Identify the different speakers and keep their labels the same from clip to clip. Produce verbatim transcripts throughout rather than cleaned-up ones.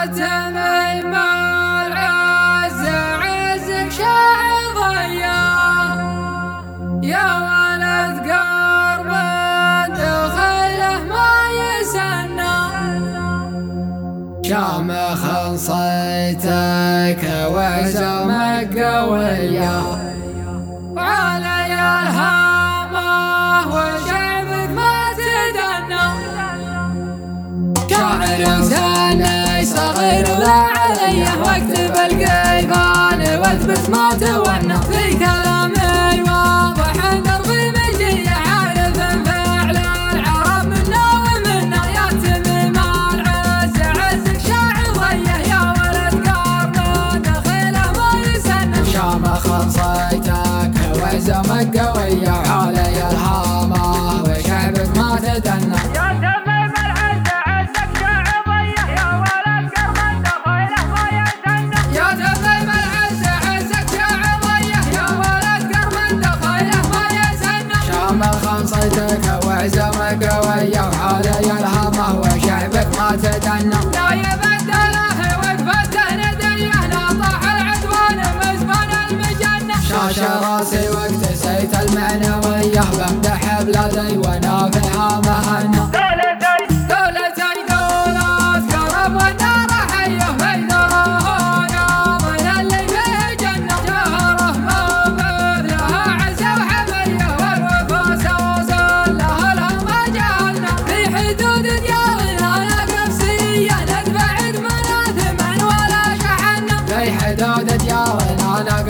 Speaker 1: تميم العز عزك شاعر ضياه يا ولد قرب دخله ما يسنى شامخ صيتك وعزمك قوية وعلي الهامة وشعبك ما تدنى شاعر لساني صغير ولا عليه واكتب القيفان واثبت ما تونى في كلامي واضح دربي مجيه عارف فعل العرب منا ومنا يا تميم العز عزك شاعر ضيه يا ولد قرب دخيله ما يسنى شامخ صيتك وعزمك قوية وعلي الهامة وشعبك ما تدنى صيتك وعزمك قوية وعلي الهامة وشعبك ما تدنى لا يبدله وقفته نديه لا طاح العدوان مزمان المجنة شاش راسي واكتسيت المعنوية بمدح بلادي وانا فيها مهنة دولتي دولتي دولات كرم والنار حيه بيدرهونا من اللي فيه جنة جهره موبر لها عزة وحمية والوفا سوسن لها الهم جعلنا في حدود ديارنا نقفسية نتبعد مناثما ولا شحنا في حدود ديارنا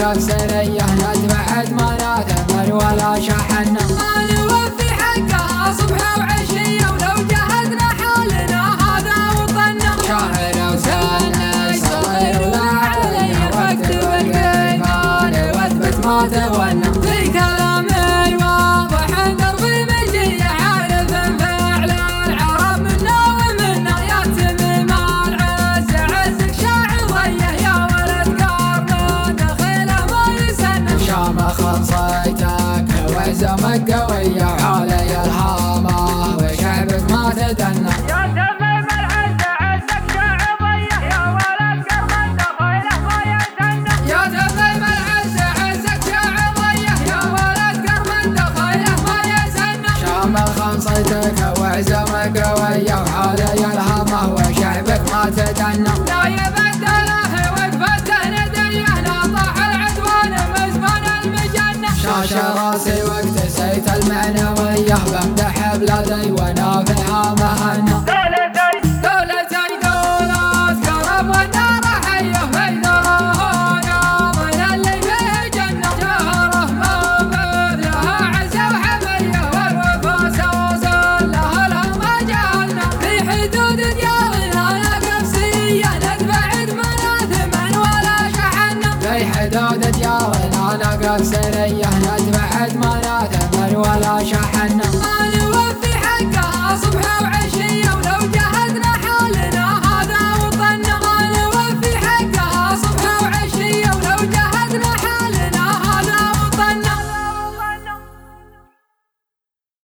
Speaker 1: نقفسية نتبعد مناثما ولا شحنا ما نوفي حقها صبح وعشية ولو جهدنا حالنا هذا وطننا شاعر وسني صغير ولا عليه واكتب القيفان واثبت ما تونى في كلامي واضح دربي مجيه عارف فعل العرب منا ومنا يا تميم العز عزك شاعر ضيه يا ولد قرب دخيله ما يسنى شامخ صيتك وعزمك قوية وعلي الهامة وشعبك ما تدنى
Speaker 2: يا تميم العز عزك شاعر ضيه يا ولد قرب دخيله ما يسنى
Speaker 1: يا تميم العز عزك شاعر ضيه يا ولد قرب دخيله ما يسنى شامخ صيتك وعزمك قوية وعلي الهامة وشعبك ما تدنى لا يبدله وقفته نديه لا طاح العدوان مزمان المجنة شاش راسي واكتسيت المعنوية بمدح بلادي وانا فيها مهنة
Speaker 2: دولتي
Speaker 1: دولتي دولات كرم والنار حيه بيدرهونا من اللي فيه جنة جهره موبر لها عزة وحمية والوفا سوسن لها الهم جعلنا في حدود ديارنا نقفسية نتبعد مناثما ولا شحنا في حدود ديارنا نقفسية نتبعد مناثما ولا شحنا